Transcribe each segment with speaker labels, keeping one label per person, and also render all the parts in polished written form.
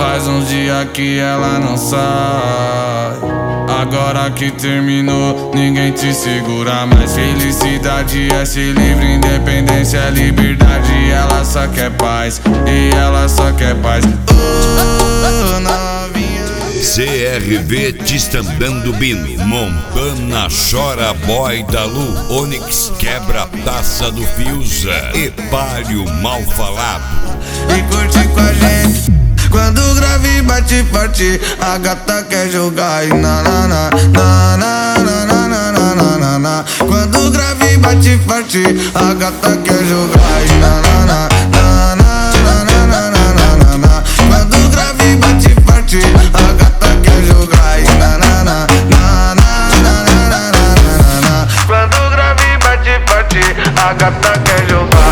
Speaker 1: Faz uns dias que ela não sai. Agora que terminou, ninguém te segura mais. Felicidade é ser livre, independência é liberdade. Ela só quer paz, e ela só quer paz. Oh, novinha.
Speaker 2: CRV Tistandando Bino, Montana Chora Boy da Lu, Onyx Quebra Taça do Fiuza, Epário Mal Falado.
Speaker 1: E curte com a gente. Quando o grave bate forte, a gata quer jogar e na na na na na na na na na na na. Quando o grave bate forte, a gata quer jogar e na na na na na na na na na na. Quando o grave bate forte, a gata quer jogar e na na na na na na na na na. Quando o grave bate forte, a gata quer jogar.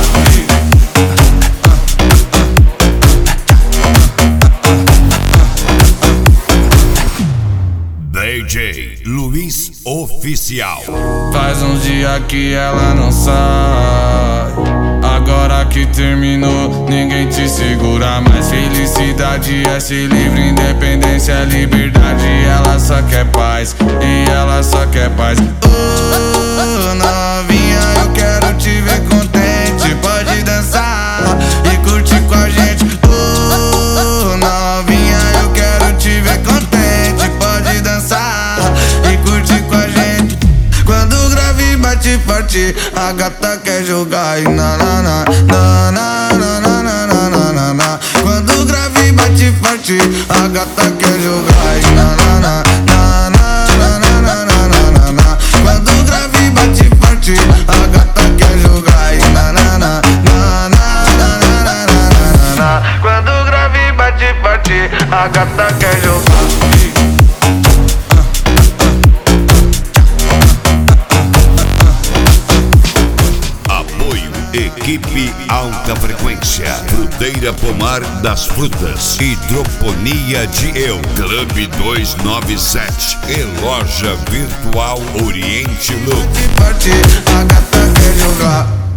Speaker 2: DJ Luiz Oficial.
Speaker 1: Faz uns dias que ela não sai. Agora que terminou, ninguém te segura mais. Felicidade é ser livre, independência é liberdade. Ela só quer paz, e ela só quer paz. Oh, novinha, eu quero te ver contente. Pode dançar e curtir com a gente. Oh, novinha, eu quero te ver contente. Pode dançar e curtir com a gente. Quando o grave bate forte, a gata quer jogar e na na na na na na na na na na. Quando o grave bate forte, a gata quer jogar e na na na na na na na na na. Quando o grave bate forte, a gata quer jogar e na na na na na na na na. Quando o grave bate forte, a gata quer jogar.
Speaker 2: Equipe Alta Frequência, Fruteira Pomar das Frutas, Hidroponia de Eu, Clube 297 e Loja Virtual Oriente Look.
Speaker 1: A gata quer jogar.